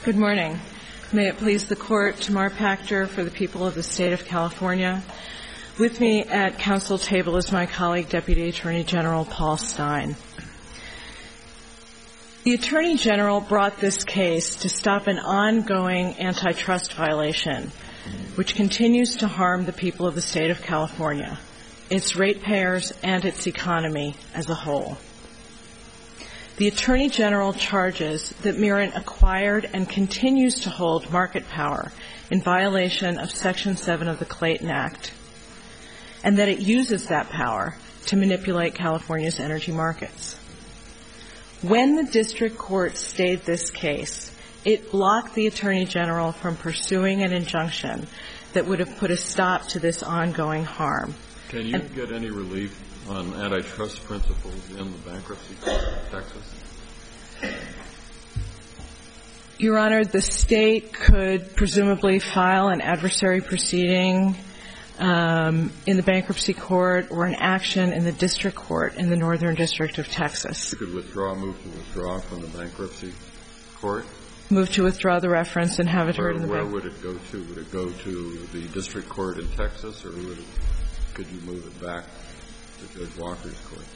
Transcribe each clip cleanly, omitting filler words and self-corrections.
Good morning. May it please the Court, Tamar Pachter for the people of the State of California. With me at council table is my colleague, Deputy Attorney General Paul Stein. The Attorney General brought this case to stop an ongoing antitrust violation, which continues to harm the people of the State of California, its ratepayers, and its economy as a whole. The Attorney General charges that Mirant acquired and continues to hold market power in violation of Section 7 of the Clayton Act, and that it uses that power to manipulate California's energy markets. When the district court stayed this case, it blocked the Attorney General from pursuing an injunction that would have put a stop to this ongoing harm. Can you get any relief on antitrust principles in the bankruptcy court of Texas? Your Honor, the state could presumably file an adversary proceeding in the bankruptcy court or an action in the district court in the Northern District of Texas. You could move to withdraw from the bankruptcy court? Move to withdraw the reference and have it heard in the Where would it go to? Would it go to the district court in Texas, or could you move it back to Judge Walker's court?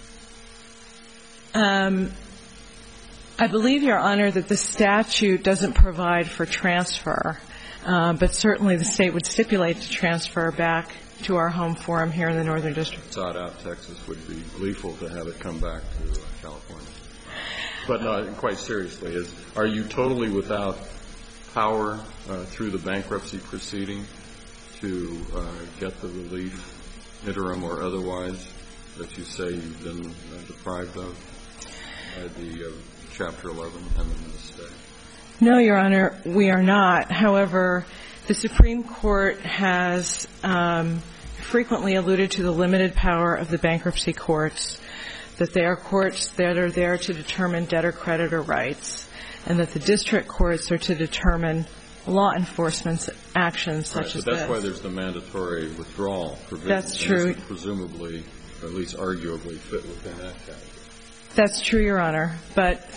I believe, Your Honor, that the statute doesn't provide for transfer, but certainly the state would stipulate to transfer back to our home forum here in the Northern District. Sought out Texas would be gleeful to have it come back to California. But no, quite seriously, are you totally without power through the bankruptcy proceeding to get the relief, interim or otherwise, that you say you've been deprived of by the Chapter 11 amendment of the state? No, Your Honor, we are not. However, the Supreme Court has frequently alluded to the limited power of the bankruptcy courts, that they are courts that are there to determine debtor-creditor rights, and that the district courts are to determine law enforcement actions such as this. That's why there's the mandatory withdrawal provision. That's true. Presumably, or at least arguably, fit within that category. That's true, Your Honor. But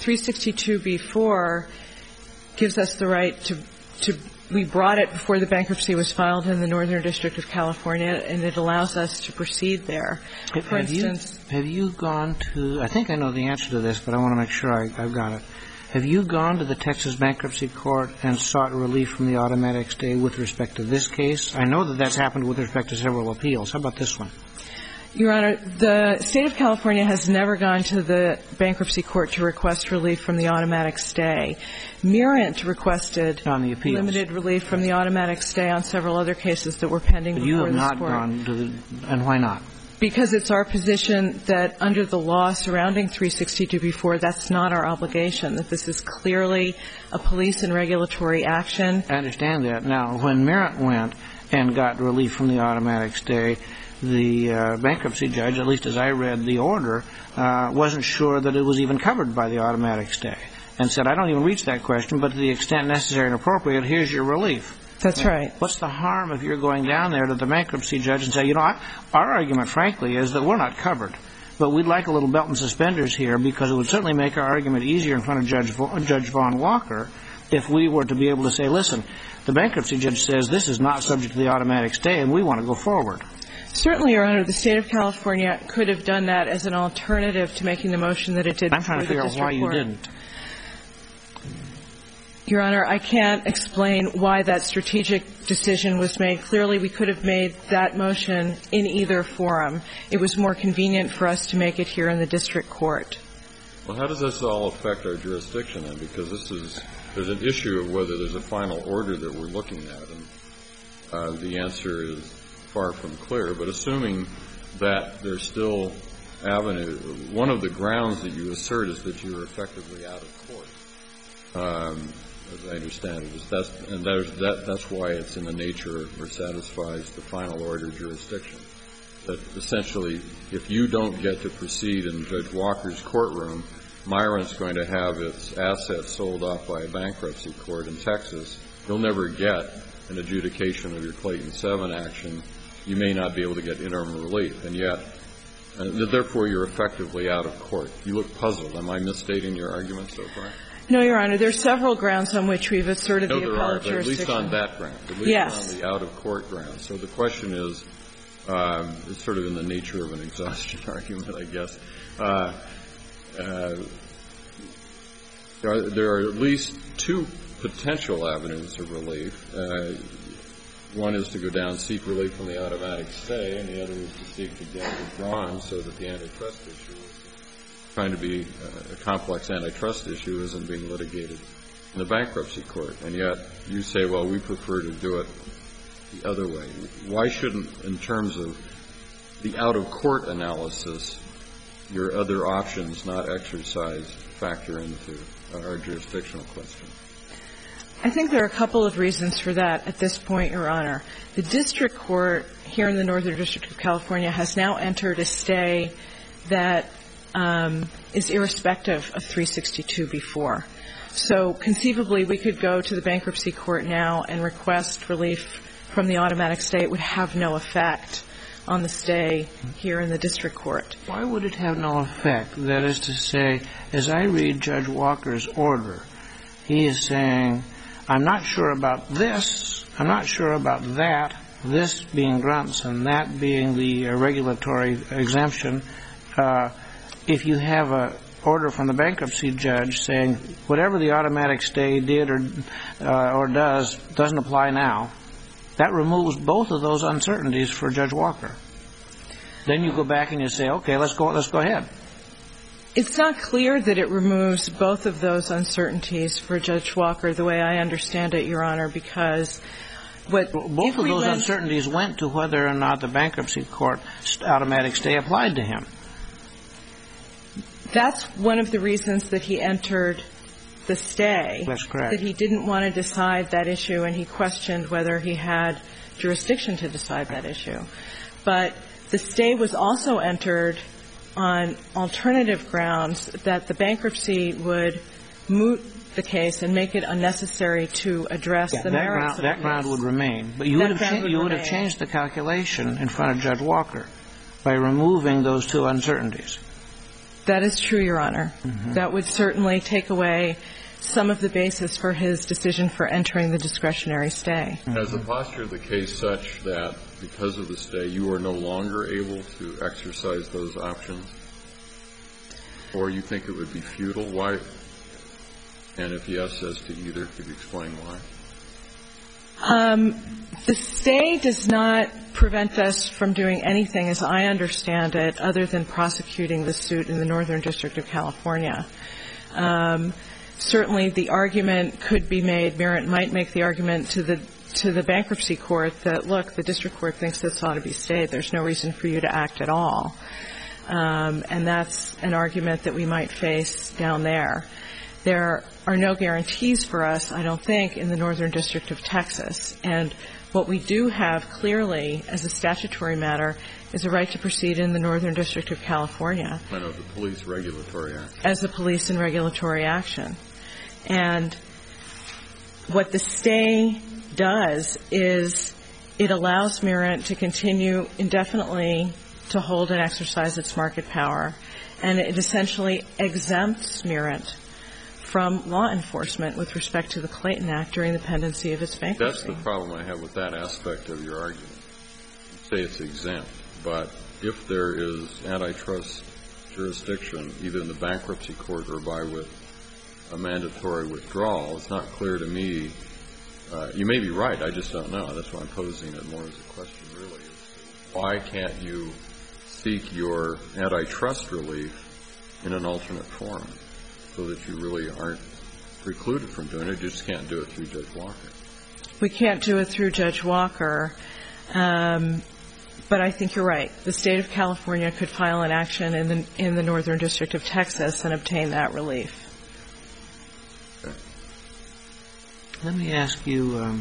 362b-4 gives us the right to we brought it before the bankruptcy was filed in the Northern District of California, and it allows us to proceed there. For instance, have you gone to, I think I know the answer to this, but I want to make sure I've got it. Have you gone to the Texas Bankruptcy Court and sought relief from the automatic stay with respect to this case? I know that that's happened with respect to several appeals. How about this one? Your Honor, the State of California has never gone to the bankruptcy court to request relief from the automatic stay. Mirant requested limited relief from the automatic stay on several other cases that were pending before this court. But you have not gone to the, and why not? Because it's our position that under the law surrounding 362b-4, that's not our obligation, that this is clearly a police and regulatory action. I understand that. Now, when Mirant went and got relief from the automatic stay, the bankruptcy judge, at least as I read the order, wasn't sure that it was even covered by the automatic stay, and said, I don't even reach that question, but to the extent necessary and appropriate, here's your relief. That's right. What's the harm if you're going down there to the bankruptcy judge and say, you know, our argument, frankly, is that we're not covered, but we'd like a little belt and suspenders here because it would certainly make our argument easier in front of Judge Vaughn Walker if we were to be able to say, listen, the bankruptcy judge says this is not subject to the automatic stay and we want to go forward. Certainly, Your Honor, the State of California could have done that as an alternative to making the motion that it did. I'm trying to figure out why you didn't. Your Honor, I can't explain why that strategic decision was made. Clearly, we could have made that motion in either forum. It was more convenient for us to make it here in the district court. Well, how does this all affect our jurisdiction, then? Because there's an issue of whether there's a final order that we're looking at, and the answer is far from clear. But assuming that there's still avenue, one of the grounds that you assert is that you're effectively out of court, as I understand it. That's why it's in the nature or satisfies the final order jurisdiction. That essentially, if you don't get to proceed in Judge Walker's courtroom, Mirant's going to have its assets sold off by a bankruptcy court in Texas. You'll never get an adjudication of your Clayton 7 action. You may not be able to get interim relief, and yet, therefore, you're effectively out of court. You look puzzled. Am I misstating your argument so far? No, Your Honor. There are several grounds on which we've asserted the appellate jurisdiction. At least on that ground. At least on the out-of-court ground. So the question is, it's sort of in the nature of an exhaustion argument, I guess. There are at least two potential avenues of relief. One is to go down and seek relief from the automatic stay, and the other is to seek to get it withdrawn so that the antitrust issue, trying to be a complex antitrust issue, isn't being litigated in the bankruptcy court. And yet you say, well, we prefer to do it the other way. Why shouldn't, in terms of the out-of-court analysis, your other options not exercised factor into our jurisdictional question? I think there are a couple of reasons for that at this point, Your Honor. The district court here in the Northern District of California has now entered a stay that is irrespective of 362b-4. So conceivably, we could go to the bankruptcy court now and request relief from the automatic stay. It would have no effect on the stay here in the district court. Why would it have no effect? That is to say, as I read Judge Walker's order, he is saying, I'm not sure about this, I'm not sure about that, this being grunts and that being the regulatory exemption. If you have an order from the bankruptcy judge saying whatever the automatic stay did or does doesn't apply now, that removes both of those uncertainties for Judge Walker. Then you go back and you say, okay, let's go ahead. It's not clear that it removes both of those uncertainties for Judge Walker the way I understand it, Your Honor, because both of those uncertainties went to whether or not the bankruptcy court automatic stay applied to him. That's one of the reasons that he entered the stay. That's correct. That he didn't want to decide that issue, and he questioned whether he had jurisdiction to decide that issue. But the stay was also entered on alternative grounds that the bankruptcy would moot the case and make it unnecessary to address the merits of the case. That ground would remain. But you would have changed the calculation in front of Judge Walker by removing those two uncertainties. That is true, Your Honor. Mm-hmm. That would certainly take away some of the basis for his decision for entering the discretionary stay. Is the posture of the case such that because of the stay you are no longer able to exercise those options? Or you think it would be futile? Why? And if yes, as to either, could you explain why? The stay does not prevent us from doing anything, as I understand it, other than prosecuting the suit in the Northern District of California. Certainly the argument could be made, Merritt might make the argument to the bankruptcy court that, look, the district court thinks this ought to be stayed. There's no reason for you to act at all. And that's an argument that we might face down there. There are no guarantees for us, I don't think, in the Northern District of Texas. And what we do have clearly as a statutory matter is a right to proceed in the Northern District of California. And of the police regulatory action. As a police and regulatory action. And what the stay does is it allows Merritt to continue indefinitely to hold and exercise its market power. And it essentially exempts Merritt from law enforcement with respect to the Clayton Act during the pendency of its bankruptcy. That's the problem I have with that aspect of your argument. You say it's exempt, but if there is antitrust jurisdiction, either in the bankruptcy court or by with a mandatory withdrawal, it's not clear to me. You may be right. I just don't know. That's why I'm posing it more as a question, really. Why can't you seek your antitrust relief in an alternate form so that you really aren't precluded from doing it? You just can't do it through Judge Walker. We can't do it through Judge Walker. But I think you're right. The State of California could file an action in the Northern District of Texas and obtain that relief. Okay. Let me ask you.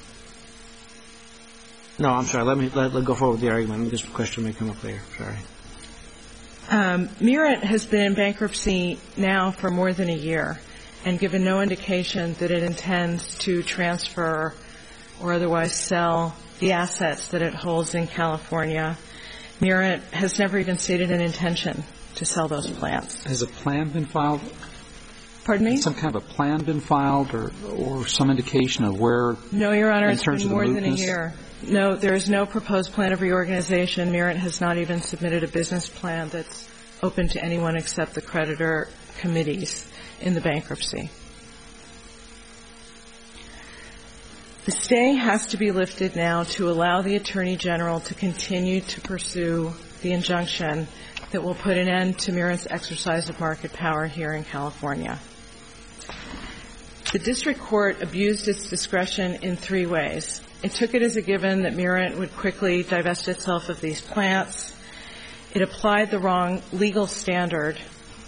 No, I'm sorry. Let go forward with the argument. This question may come up later. Sorry. Merritt has been in bankruptcy now for more than a year and given no indication that it intends to transfer or otherwise sell the assets that it holds in California. Merritt has never even stated an intention to sell those plants. Has a plan been filed? Pardon me? Has some kind of a plan been filed or some indication of where? No, Your Honor, it's been more than a year. No, there is no proposed plan of reorganization. Mirant has not even submitted a business plan that's open to anyone except the creditor committees in the bankruptcy. The stay has to be lifted now to allow the Attorney General to continue to pursue the injunction that will put an end to Mirant's exercise of market power here in California. The district court abused its discretion in 3 ways. It took it as a given that Mirant would quickly divest itself of these plants. It applied the wrong legal standard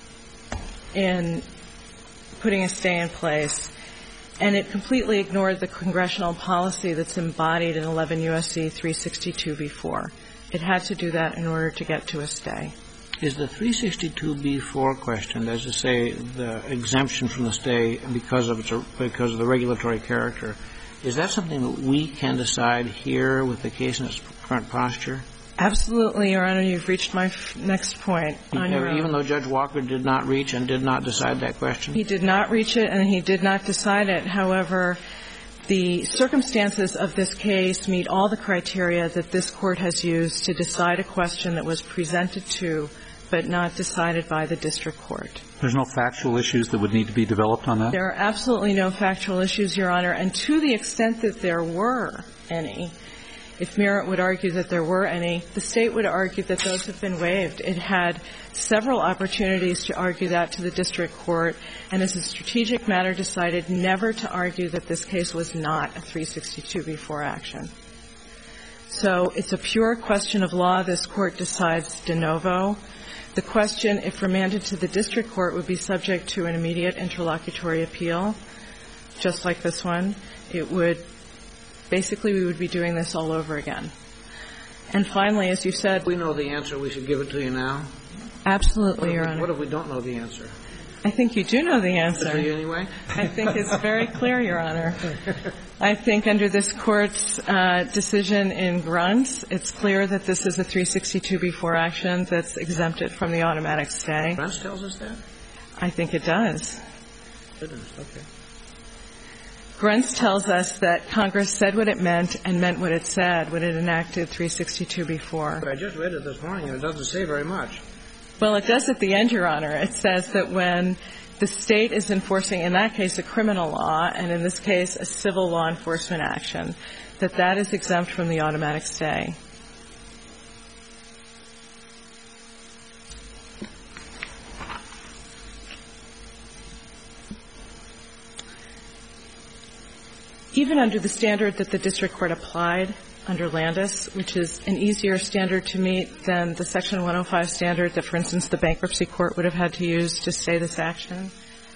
in putting a stay in place. And it completely ignored the congressional policy that's embodied in 11 U.S.C. 362b4. It had to do that in order to get to a stay. Is the 362b4 question, that is to say, the exemption from the stay because of the regulatory character, is that something that we can decide here with the case in its current posture? Absolutely, Your Honor. You've reached my next point on your own. Even though Judge Walker did not reach and did not decide that question? He did not reach it, and he did not decide it. However, the circumstances of this case meet all the criteria that this Court has used to decide a question that was presented to but not decided by the district court. There's no factual issues that would need to be developed on that? There are absolutely no factual issues, Your Honor. And to the extent that there were any, if Mirant would argue that there were any, the State would argue that those have been waived. It had several opportunities to argue that to the district court, and as a strategic matter decided never to argue that this case was not a 362b4 action. So it's a pure question of law. This Court decides de novo. The question, if remanded to the district court, would be subject to an immediate interlocutory appeal, just like this one. It would basically, we would be doing this all over again. And finally, as you said, we know the answer. We should give it to you now. Absolutely, Your Honor. What if we don't know the answer? I think you do know the answer. Do you anyway? I think it's very clear, Your Honor. I think under this Court's decision in Gruntz, it's clear that this is a 362b4 action that's exempted from the automatic stay. Gruntz tells us that? I think it does. Goodness, okay. Gruntz tells us that Congress said what it meant and meant what it said when it enacted 362b4. But I just read it this morning, and it doesn't say very much. Well, it does at the end, Your Honor. It says that when the State is enforcing, in that case, a criminal law, and in this case, a civil law enforcement action, that that is exempt from the automatic stay. Even under the standard that the district court applied under Landis, which is an easier standard to meet than the Section 105 standard that, for instance, the bankruptcy court would have had to use to stay this action,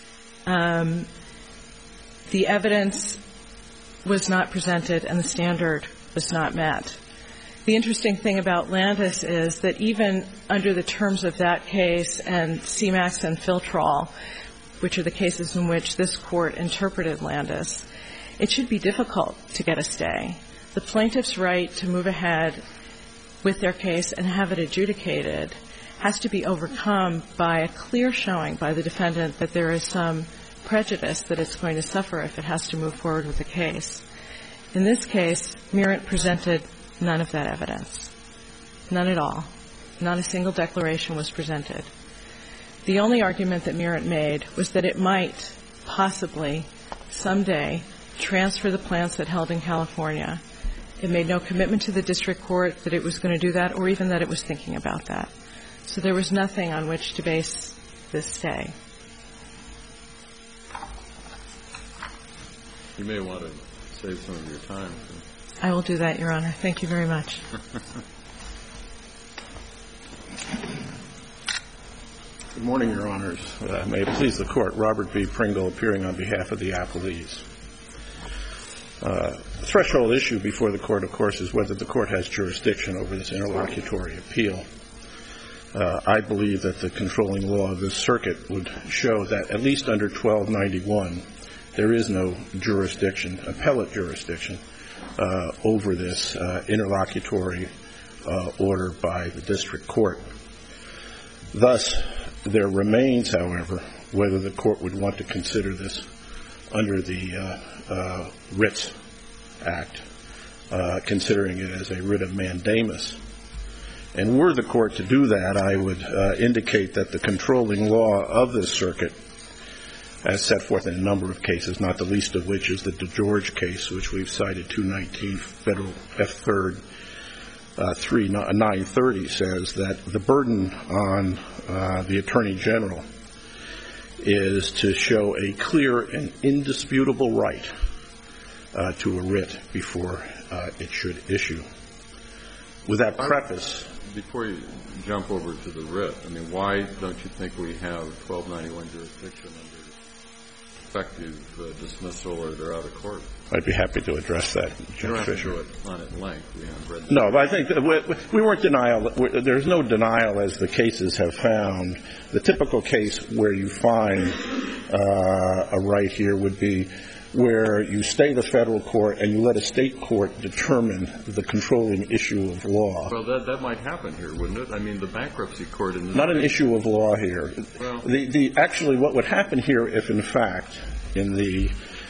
the evidence was not presented and the standard was not met. The interesting thing about Landis is that even under the terms of that case and CMAX and Filtrol, which are the cases in which this Court interpreted Landis, it should be difficult to get a stay. The plaintiff's right to move ahead with their case and have it adjudicated has to be overcome by a clear showing by the defendant that there is some prejudice that it's going to suffer if it has to move forward with the case. In this case, Mirant presented none of that evidence. None at all. Not a single declaration was presented. The only argument that Mirant made was that it might possibly someday transfer the plants it held in California. It made no commitment to the district court that it was going to do that or even that it was thinking about that. So there was nothing on which to base this stay. You may want to save some of your time. I will do that, Your Honor. Thank you very much. Good morning, Your Honors. May it please the Court. Robert B. Pringle appearing on behalf of the appellees. The threshold issue before the Court, of course, is whether the Court has jurisdiction over this interlocutory appeal. I believe that the controlling law of this circuit would show that at least under 1291, there is no jurisdiction, appellate jurisdiction, over this interlocutory order by the district court. Thus, there remains, however, whether the court would want to consider this under the Writs Act, considering it as a writ of mandamus. And were the court to do that, I would indicate that the controlling law of this circuit, as set forth in a number of cases, not the least of which is the DeGeorge case, which we've cited, 219 Federal F3rd 930, says that the burden on the Attorney General is to show a clear and indisputable right to a writ before it should issue. With that preface, before you jump over to the writ, I mean, why don't you think we have 1291 jurisdiction under effective dismissal or they're out of court? I'd be happy to address that, Judge Fisher. You don't have to do it on at length. We haven't read that. No, but I think that we weren't denial. There's no denial, as the cases have found. The typical case where you find a right here would be where you stay the federal court and you let a state court determine the controlling issue of law. Well, that might happen here, wouldn't it? I mean, the bankruptcy court in this not an issue of law here. Well, actually, what would happen here if, in fact, in the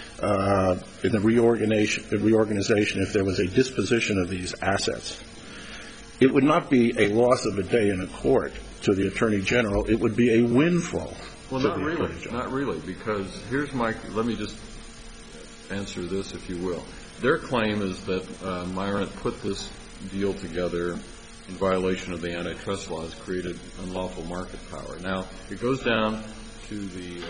reorganization, if there was a disposition of these assets, it would not be a loss of a day in a court to the Attorney General. It would be a windfall. Well, not really, because let me just answer this, if you will. Their claim is that Myrant put this deal together in violation of the antitrust laws, created unlawful market power. Now, it goes down to the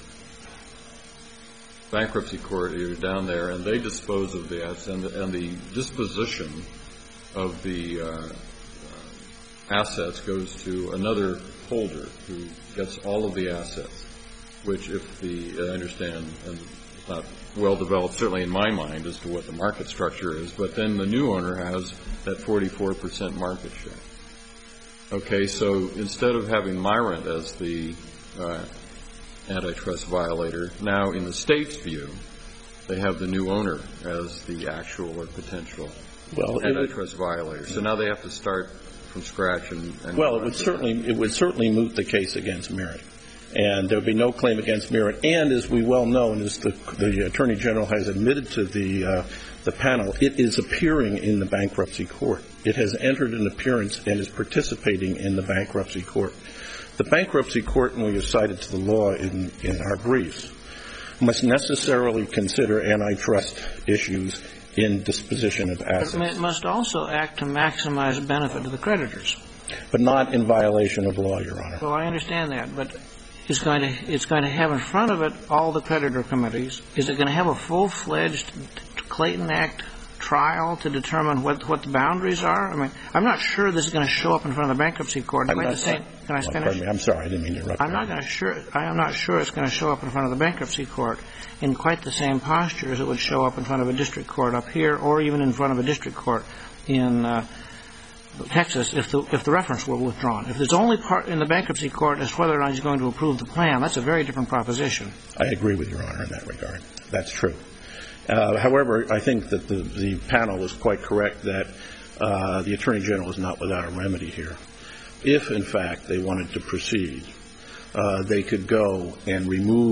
bankruptcy court down there, and they dispose of the assets, and the disposition of the assets goes to another holder who gets all of the assets, which I understand, and it's not well developed, certainly in my mind, as to what the market structure is, but then the new owner has that 44% market share. Okay, so instead of having Myrant as the antitrust violator, now in the state's view, they have the new owner as the actual or potential antitrust violator. So now they have to start from scratch well, it would certainly moot the case against Myrant. And there would be no claim against Myrant. And as we well know, and as the Attorney General has admitted to the panel, it is appearing in the bankruptcy court. It has entered an appearance and is participating in the bankruptcy court. The bankruptcy court, and we have cited to the law in our briefs, must necessarily consider antitrust issues in disposition of assets. But it must also act to maximize benefit to the creditors. But not in violation of law, Your Honor. Well, I understand that, but it's going to have in front of it all the creditor committees. Is it going to have a full-fledged Clayton Act trial to determine what the boundaries are? I mean, I'm not sure this is going to show up in front of the bankruptcy court. Can I finish? Pardon me. I'm sorry. I didn't mean to interrupt. I am not sure it's going to show up in front of the bankruptcy court in quite the same posture as it would show up in front of a district court up here, or even in front of a district court in Texas if the reference were withdrawn. If there's only part in the bankruptcy court as to whether or not he's going to approve the plan, that's a very different proposition. I agree with Your Honor in that regard. That's true. However, I think that the panel was quite correct that the Attorney General is not without a remedy here. If, in fact, they wanted to proceed, they could go and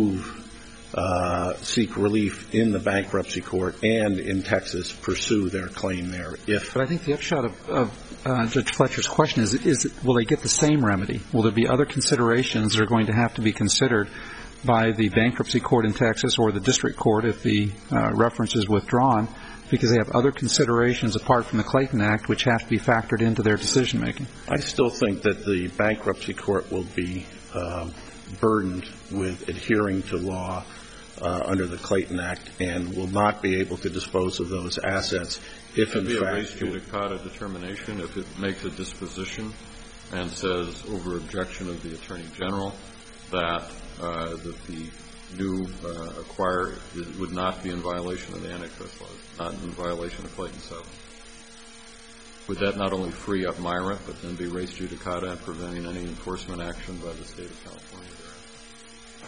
seek relief in the bankruptcy court and in Texas pursue their claim there. But I think the upshot of Judge Fletcher's question is will they get the same remedy? Will there be other considerations that are going to have to be considered by the bankruptcy court in Texas or the district court if the reference is withdrawn, because they have other considerations apart from the Clayton Act which have to be factored into their decision-making? I still think that the bankruptcy court will be burdened with adhering to law under the Clayton Act and will not be able to dispose of those assets if, in fact, a res judicata determination if it makes a disposition and says over objection of the Attorney General that the new acquirer would not be in violation of the antitrust laws, not in violation of Clayton 7. Would that not only free up Myrant, but then be res judicata and preventing any enforcement action by the State of California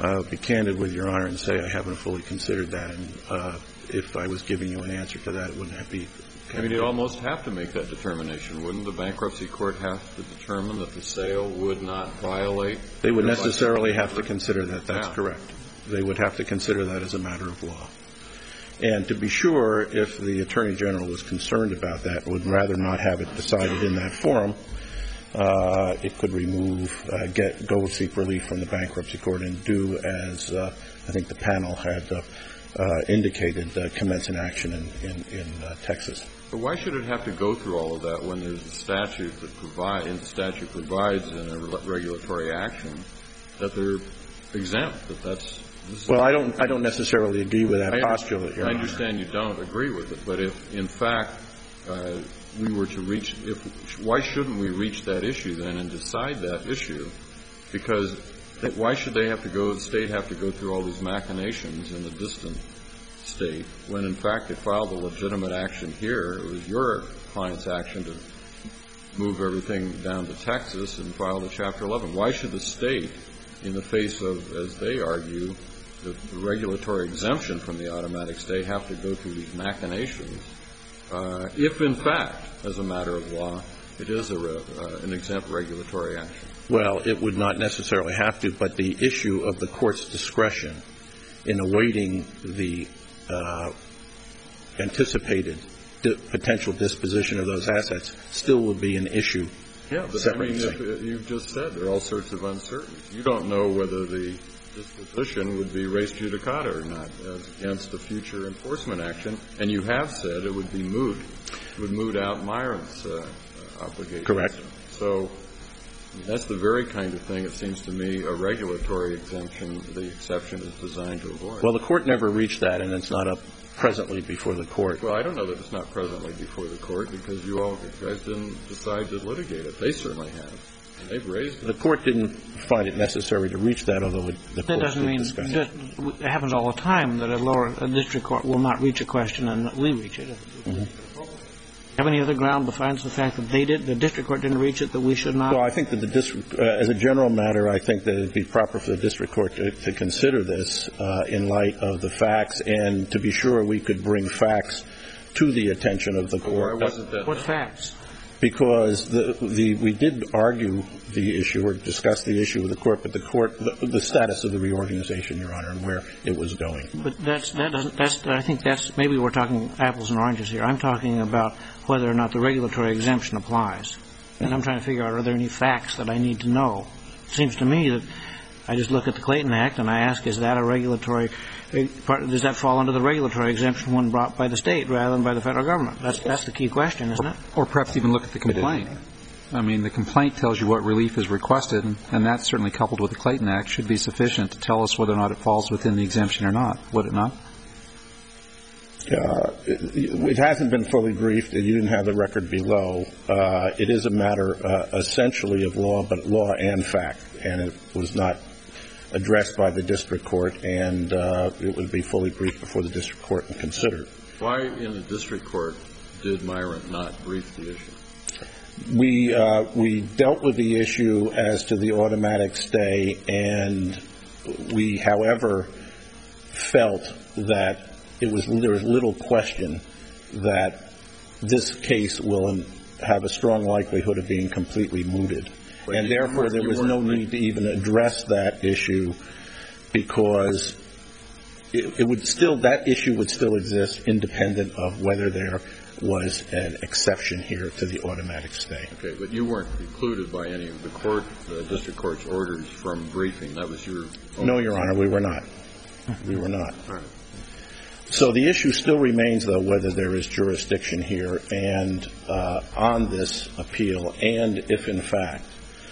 I'll be candid with Your Honor and say I haven't fully considered that, and if I was giving you an answer to that, it wouldn't be. I mean, you'd almost have to make that determination. Wouldn't the bankruptcy court have to determine that the sale would not violate? They would necessarily have to consider that. That's Yeah. correct. They would have to consider that as a matter of law. And to be sure, if the Attorney General was concerned about that, would rather not have it decided in that forum, it could go seek relief from the bankruptcy court and do as I think the panel had indicated, commence an action in Texas. But why should it have to go through all of that when there's a statute that provides in a regulatory action that they're exempt? Well, I don't necessarily agree with that postulate, Your Honor. I understand you don't agree with it, but if in fact we were to why shouldn't we reach that issue then and decide that issue? Because why should the state have to go through all these machinations in the distant state when in fact they filed a legitimate action here? It was your client's action to move everything down to Texas and file the Chapter 11. Why should the state, in the face of, as they argue, the regulatory exemption from the automatic stay, have to go through these machinations if in fact, as a matter of law, it is an exempt regulatory action? Well, it would not necessarily have to, but the issue of the court's discretion in awaiting the anticipated potential disposition of those assets still would be an issue. Yeah, but I mean, you've just said there are all sorts of uncertainties. You don't know whether the disposition would be res judicata or not as against the future enforcement action, and you have said it would be moot. It would moot out Myron's obligation. Correct. So that's the very kind of thing, it seems to me, a regulatory exemption, the exception is designed to avoid. Well, the court never reached that, and it's not up presently before the court. Well, I don't know that it's not presently before the court because you guys didn't decide to litigate it. They certainly have. And they've raised it. The court didn't find it necessary to reach that, although the court did discuss it. That doesn't mean it happens all the time that a district court will not reach a question and we reach it. Mm-hmm. Have any other ground besides the fact that the district court didn't reach it that we should not? Well, I think that the district, as a general matter, I think that it would be proper for the district court to consider this in light of the facts, and to be sure we could bring facts to the attention of the court. Why wasn't that? What facts? Because we did argue the issue or discuss the issue with the court, but the status of the reorganization, Your Honor, and where it was going. But I think that's maybe we're talking apples and oranges here. I'm talking about whether or not the regulatory exemption applies. And I'm trying to figure out, are there any facts that I need to know? It seems to me that I just look at the Clayton Act and I ask, is that a regulatory part? Does that fall under the regulatory exemption one brought by the state rather than by the federal government? That's the key question, isn't it? Or perhaps even look at the complaint. I mean, the complaint tells you what relief is requested, and that certainly coupled with the Clayton Act should be sufficient to tell us whether or not it falls within the exemption or not. Would it not? It hasn't been fully briefed. You didn't have the record below. It is a matter essentially of law, but law and fact, and it was not addressed by the district court, and it would be fully briefed before the district court and considered. Why in the district court did Myron not brief the issue? We dealt with the issue as to the automatic stay, and we, however, felt that there was little question that this case will have a strong likelihood of being completely mooted. And therefore, there was no need to even address that issue because that issue would still exist independent of whether there was an exception here to the automatic stay. Okay, but you weren't precluded by any of the district court's orders from briefing. That was your own. No, Your Honor, we were not. We were not. All right. So the issue still remains, though, whether there is jurisdiction here and on this appeal, and if, in fact,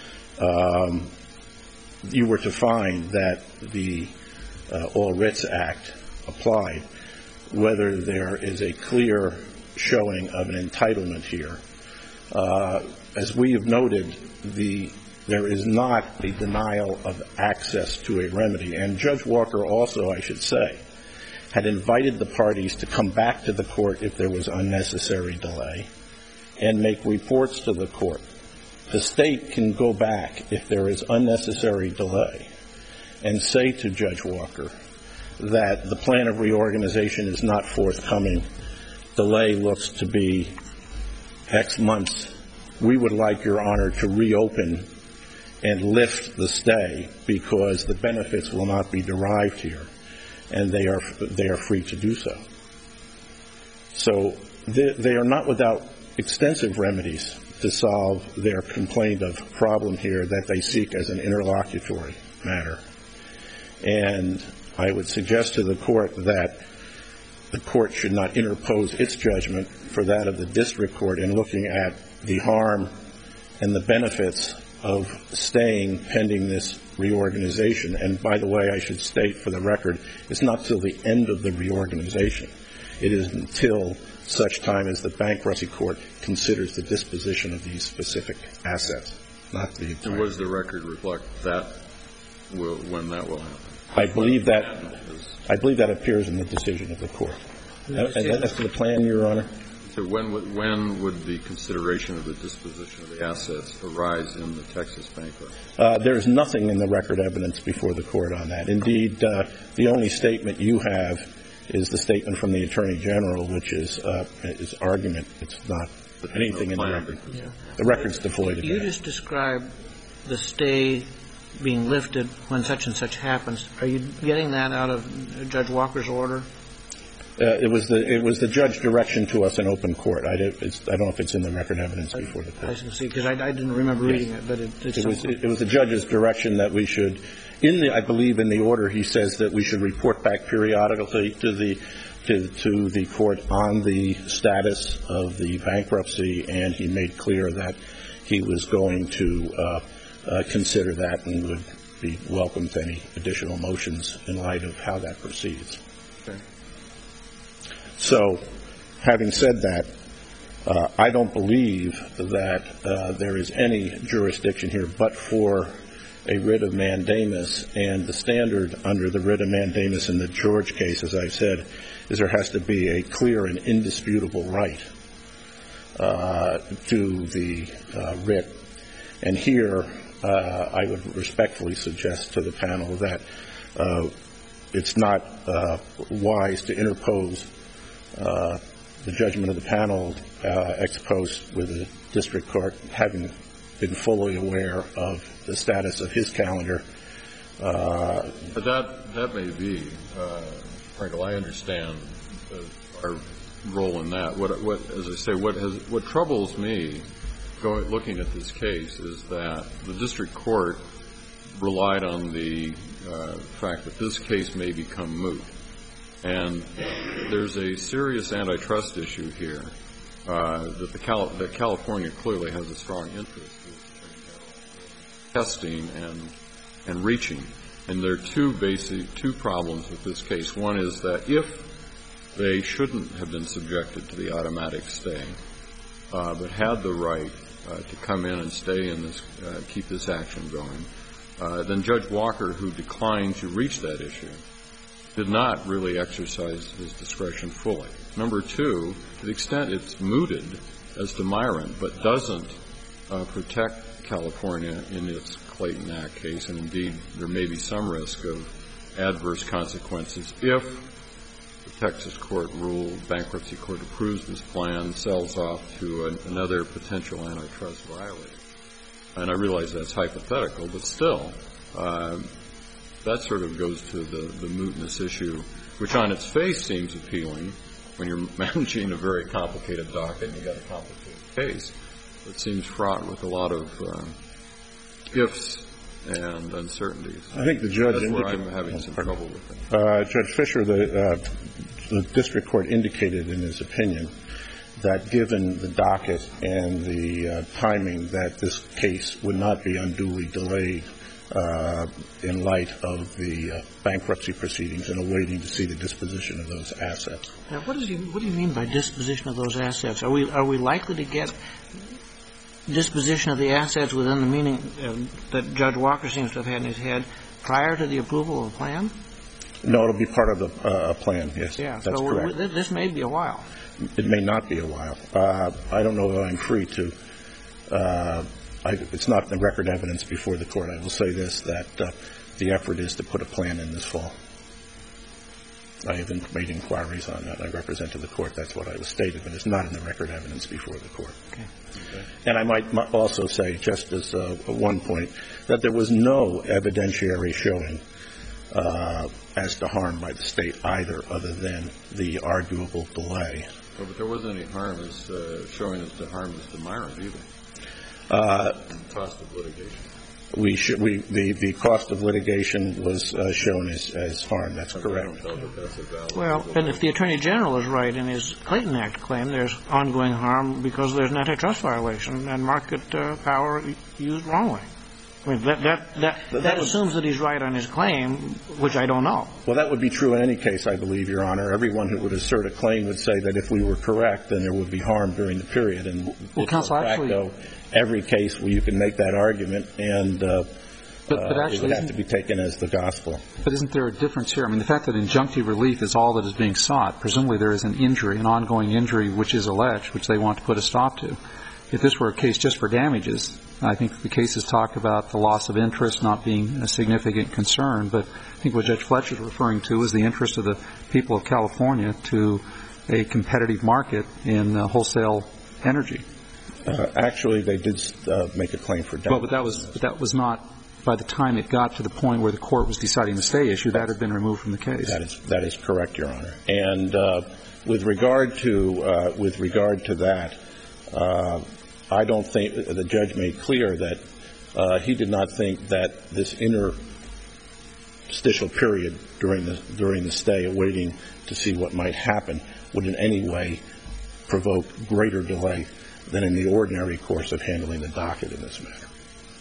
you were to find that the All Writs Act applied, whether there is a clear showing of an entitlement here. As we have noted, there is not a denial of access to a remedy. And Judge Walker also, I should say, had invited the parties to come back to the court if there was unnecessary delay and make reports to the court. The state can go back if there is unnecessary delay and say to Judge Walker that the plan of reorganization is not forthcoming, delay looks to be X months, we would like, Your Honor, to reopen and lift the stay because the benefits will not be derived here, and they are free to do so. So they are not without extensive remedies to solve their complaint of problem here that they seek as an interlocutory matter. And I would suggest to the Court that the Court should not interpose its judgment for that of the district court in looking at the harm and the benefits of staying pending this reorganization. And by the way, I should state for the record, it's not till the end of the reorganization. It is until such time as the bankruptcy court considers the disposition of these specific assets, not the entire. And what does the record reflect when that will happen? I believe that appears in the decision of the court. And that's the plan, Your Honor. So when would the consideration of the disposition of the assets arise in the Texas bankruptcy? There is nothing in the record evidence before the court on that. Indeed, the only statement you have is the statement from the Attorney General, which is argument. It's not anything in the record. Yeah. The record's devoid of that. You just described the stay being lifted when such and such happens. Are you getting that out of Judge Walker's order? It was the judge direction to us in open court. I don't know if it's in the record evidence before the court. I see, because I didn't remember reading it, but it was the judge's direction that we should, I believe in the order he says that we should report back periodically to the court on the status of the bankruptcy, and he made clear that he was going to consider that and would be welcome to any additional motions in light of how that proceeds. Okay. So, having said that, I don't believe that there is any jurisdiction here but for a writ of mandamus, and the standard under the writ of mandamus in the George case, as I've said, is there has to be a clear and indisputable right to the writ. And here, I would respectfully suggest to the panel that it's not wise to interpose the judgment of the panel ex post with the district court having been fully aware of the status of his calendar. But that may be, Frankel, I understand our role in that. As I say, what troubles me looking at this case is that the district court relied on the fact that this case may become moot. And there's a serious antitrust issue here that California clearly has a strong interest in testing and reaching. And there are two problems with this case. One is that if they shouldn't have been subjected to the automatic stay, but had the right to come in and stay in this, keep this action going, then Judge Walker, who declined to reach that issue, did not really exercise his discretion fully. Number two, to the extent it's mooted as to Myron, but doesn't protect California in its Clayton Act case, and indeed there may be some risk of adverse consequences if the Texas court rule, bankruptcy court approves this plan, sells off to another potential antitrust violator. And I realize that's hypothetical, but still, that sort of goes to the mootness issue, which on its face seems appealing when you're managing a very complicated docket and you've got a complicated case. It seems fraught with a lot of ifs and uncertainties. I think the judge That's where I'm having some trouble with it. Judge Fisher, the district court indicated in his opinion that given the docket and the timing that this case would not be unduly delayed in light of the bankruptcy proceedings and awaiting to see the disposition of those assets. Now, what do you mean by disposition of those assets? Are we likely to get disposition of the assets within the meaning that Judge Walker seems to have had in his head prior to the approval of the plan? No, it'll be part of the plan, yes. Yeah, that's so correct. This may be a while. It may not be a while. I don't know that I'm free to. It's not the record evidence before the court. I will say this, that the effort is to put a plan in this fall. I have made inquiries on that. I represent to the court. That's what I was stated, but it's not in the record evidence before the court. Okay. And I might also say, just as one point, that there was no evidentiary showing as to harm by the state either, other than the arguable delay. Well, but there wasn't any harm showing as to harm as to Myron either. Cost of litigation. The cost of litigation was shown as harm. That's correct. Well, and if the Attorney General is right in his Clayton Act claim, there's ongoing harm because there's an antitrust violation and market power used wrongly. I mean, that assumes that he's right on his claim, which I don't know. Well, that would be true in any case, I believe, Your Honor. Everyone who would assert a claim would say that if we were correct, then there would be harm during the period. And well, counsel, actually, every case where you can make that argument, and it would have to be taken as the gospel. But isn't there a difference here? I mean, the fact that injunctive relief is all that is being sought, presumably there is an injury, an ongoing injury which is alleged, which they want to put a stop to. If this were a case just for damages, I think the cases talk about the loss of interest not being a significant concern. But I think what Judge Fletcher is referring to is the interest of the people of California to a competitive market in wholesale energy. Actually, they did make a claim for damages. Well, but that was not, by the time it got to the point where the court was deciding the stay issue, that had been removed from the case. That is correct, Your Honor. And with regard to that, I don't think the judge made clear that he did not think that this interstitial period during the stay, awaiting to see what might happen, would in any way provoke greater delay than in the ordinary course of handling the docket in this matter.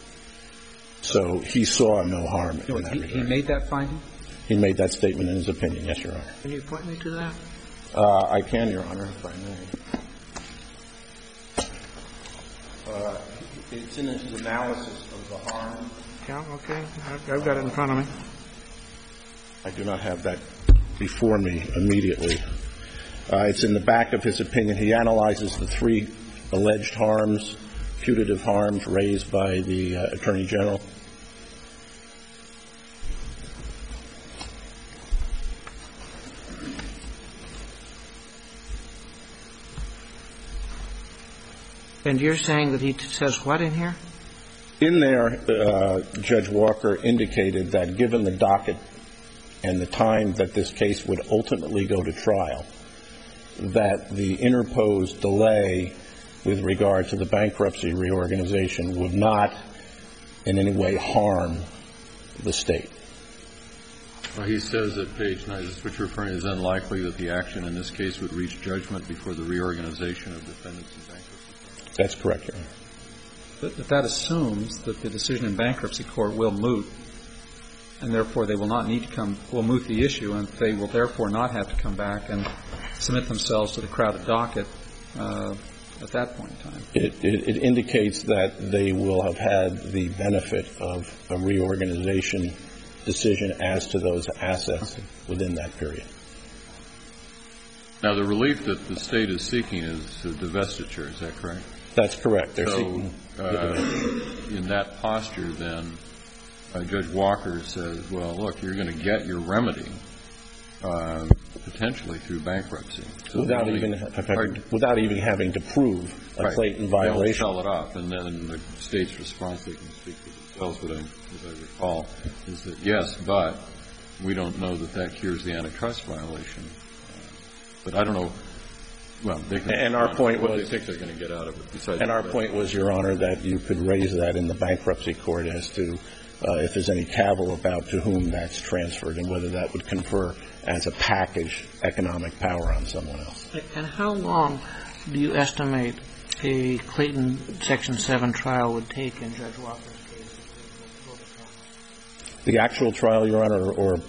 So he saw no harm in that regard. He made that finding? He made that statement in his opinion, yes, Your Honor. Can you point me to that? I can, Your Honor, if I may. It's in his analysis of the harm. Yeah, okay. I've got it in front of me. I do not have that before me immediately. It's in the back of his opinion. He analyzes the three alleged harms, putative harms raised by the Attorney General. And you're saying that he says what in here? In there, Judge Walker indicated that given the docket and the time that this case would ultimately go to trial, that the interposed delay with regard to the bankruptcy reorganization would not in any way harm the state. Well, he says at page 9, this is what you're referring to, is unlikely that the action in this case would reach judgment before the reorganization of defendants in bankruptcy. That's correct, Your Honor. But that assumes that the decision in bankruptcy court will moot, and therefore they will not need to will moot the issue, and they will therefore not have to come back and submit themselves to the crowded docket at that point in time. It indicates that they will have had the benefit of a reorganization decision as to those assets within that period. Now, the relief that the state is seeking is divestiture, is that correct? That's correct. They're so, seeking in that posture, then, Judge Walker says, well, look, you're going to get your remedy potentially through bankruptcy. So without even having to prove a Clayton violation. They'll sell it off, and then the state's response, they can speak for themselves, but as I recall, is that, yes, but we don't know that cures the antitrust violation. But I don't know. Well, they can. And our point was, what they think they're going to get out of it. And our point was, Your Honor, that you could raise that in the bankruptcy court as to if there's any cavil about to whom that's transferred and whether that would confer as a package economic power on someone else. And how long do you estimate a Clayton Section 7 trial would take in Judge Walker's case? The actual trial, Your Honor, or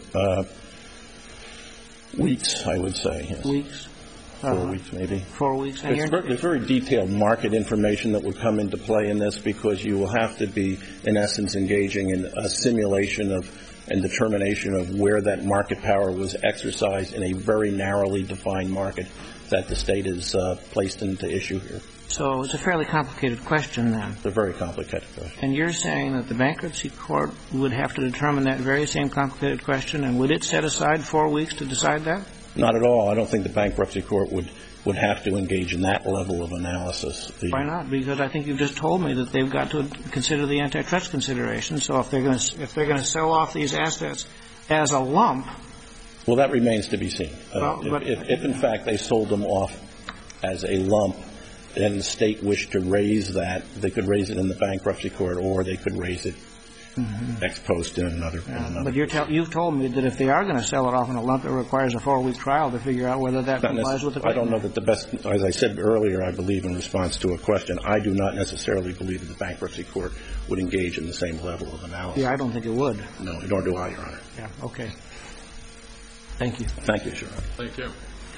weeks, I would say. Yes. Weeks? 4 weeks, maybe. 4 weeks. There's very detailed market information that would come into play in this because you will have to be, in essence, engaging in a simulation of and determination of where that market power was exercised in a very narrowly defined market that the state is placed into issue here. So it's a fairly complicated question, then. It's a very complicated question. And you're saying that the bankruptcy court would have to determine that very same complicated question, and would it set aside 4 weeks to decide that? Not at all. I don't think the bankruptcy court would have to engage in that level of analysis. Why not? Because I think you've just told me that they've got to consider the antitrust considerations. So if they're going to sell off these assets as a lump. Well, that remains to be seen. If in fact they sold them off as a lump, and the state wished to raise that, they could raise it in the bankruptcy court, or they could raise it ex post in another. But you've told me that if they are going to sell it off in a lump, it requires a 4-week trial to figure out whether that complies with the patent. I don't know that the best, as I said earlier, I believe in response to a question, I do not necessarily believe that the bankruptcy court would engage in the same level of analysis. Yeah, I don't think it would. No, nor do I, Your Honor. Yeah, okay. Thank you. Thank you, Your Honor. Thank you.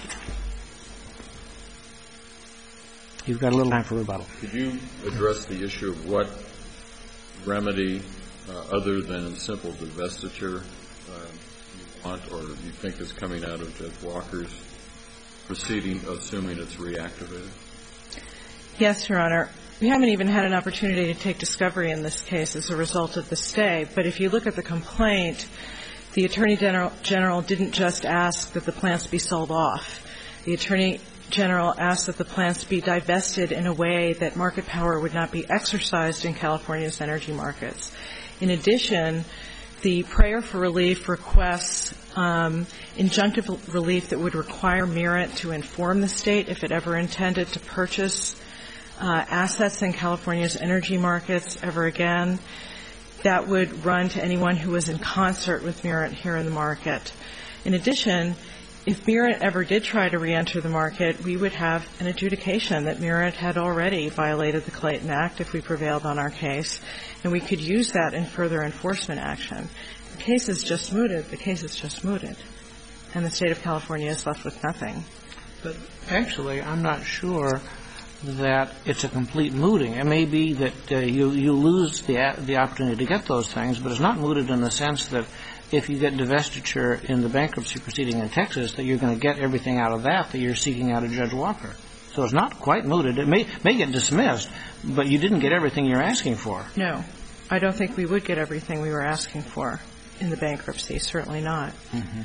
You've got a little time for rebuttal. Could you address the issue of what remedy, other than simple divestiture, you want or you think is coming out of Judge Walker's proceeding, assuming it's reactivated? Yes, Your Honor. We haven't even had an opportunity to take discovery in this case as a result of the stay. But if you look at the complaint, the Attorney General didn't just ask that the plants be sold off. The Attorney General asked that the plants be divested in a way that market power would not be exercised in California's energy markets. In addition, the prayer for relief requests injunctive relief that would require Mirant to inform the state if it ever intended to purchase assets in California's energy markets ever again. That would run to anyone who was in concert with Mirant here in the market. In addition, if Mirant ever did try to reenter the market, we would have an adjudication that Mirant had already violated the Clayton Act if we prevailed on our case, and we could use that in further enforcement action. The case is just mooted. The case is just mooted. And the state of California is left with nothing. But actually, I'm not sure that it's a complete mooting. It may be that you lose the opportunity to get those things, but it's not mooted in the sense that if you get divestiture in the bankruptcy proceeding in Texas, that you're going to get everything out of that you're seeking out of Judge Walker. So it's not quite mooted. It may get dismissed, but you didn't get everything you're asking for. No. I don't think we would get everything we were asking for in the bankruptcy. Certainly not.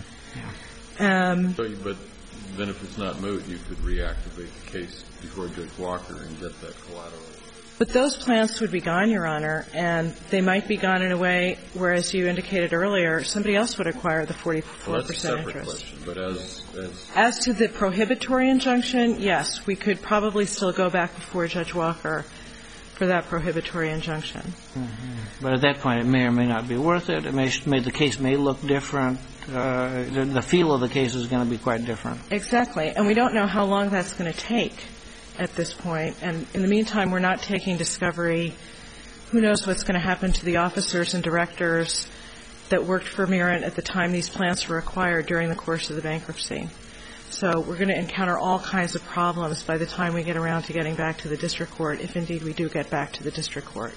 Mm-hmm. Yeah. But then if it's not moot, you could reactivate the case before Judge Walker and get that collateral. But those plants would be gone, Your Honor, and they might be gone in a way where, as you indicated earlier, somebody else would acquire the 44% interest. Well, that's a separate question. But as to the prohibitory injunction, yes, we could probably still go back before Judge Walker for that prohibitory injunction. Mm-hmm. But at that point, it may or may not be worth it. The case may look different. The feel of the case is going to be quite different. Exactly. And we don't know how long that's going to take at this point. And in the meantime, we're not taking discovery. Who knows what's going to happen to the officers and directors that worked for Mirant at the time these plants were acquired during the course of the bankruptcy. So we're going to encounter all kinds of problems by the time we get around to getting back to the district court, if indeed we do get back to the district court.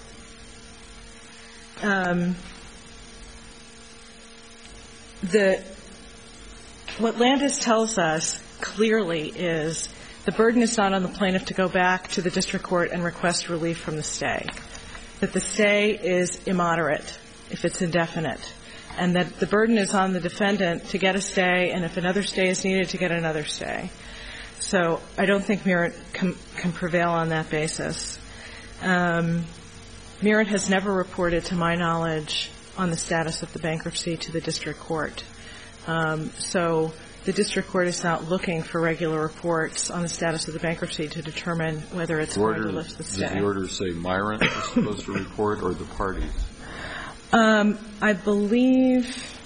What Landis tells us clearly is the burden is not on the plaintiff to go back to the district court and request relief from the stay, that the stay is immoderate if it's indefinite, and that the burden is on the defendant to get a stay, and if another stay is needed, to get another stay. So I don't think Mirant can prevail on that basis. Mirant has never reported, to my knowledge, on the status of the bankruptcy to the district court. So the district court is not looking for regular reports on the status of the bankruptcy to determine whether it's going to lift the stay. Does the order say Mirant is supposed to report or the parties? I believe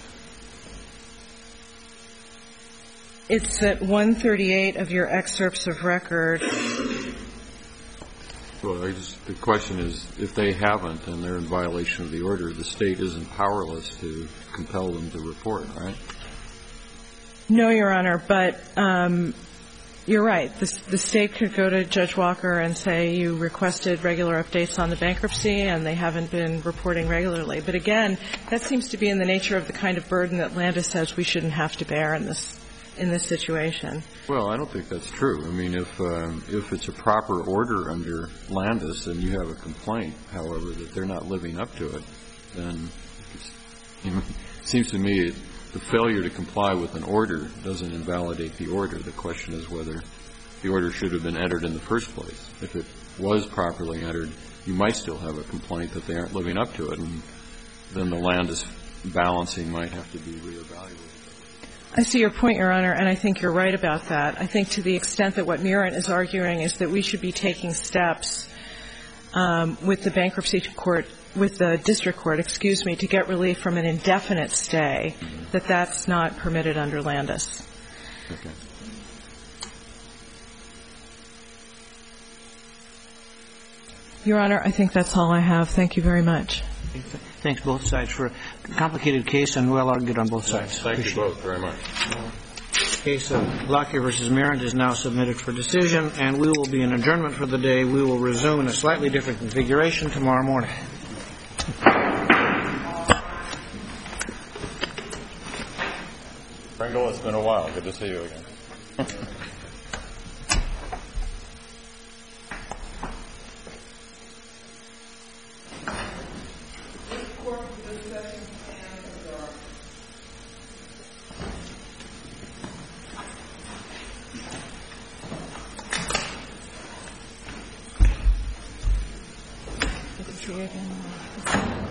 it's at 138 of your excerpts of record. Well, the question is, if they haven't and they're in violation of the order, the state isn't powerless to compel them to report, right? No, Your Honor, but you're right. The state could go to Judge Walker and say you requested regular updates on the bankruptcy and they haven't been reporting regularly. But again, that seems to be in the nature of the kind of burden that Landis says we shouldn't have to bear in this in this situation. Well, I don't think that's true. I mean, if it's a proper order under Landis and you have a complaint, however, that they're not living up to it, then it seems to me the failure to comply with an order doesn't invalidate the order. The question is whether the order should have been entered in the first place. If it was properly entered, you might still have a complaint that they aren't living up to it, and then the Landis balancing might have to be reevaluated. I see your point, Your Honor, and I think you're right about that. I think to the extent that what Mirant is arguing is that we should be taking steps with the bankruptcy court, with the district court, to get relief from an indefinite stay, that that's not permitted under Landis. Okay. Your Honor, I think that's all I have. Thank you very much. Thanks both sides for a complicated case and well argued on both sides. Thank you both very much. The case of Lockyer v. Mirant is now submitted for decision, and we will be in adjournment for the day. We will resume in a slightly different configuration tomorrow morning. Pringle, it's been a while. Good to see you again. Good to see you again.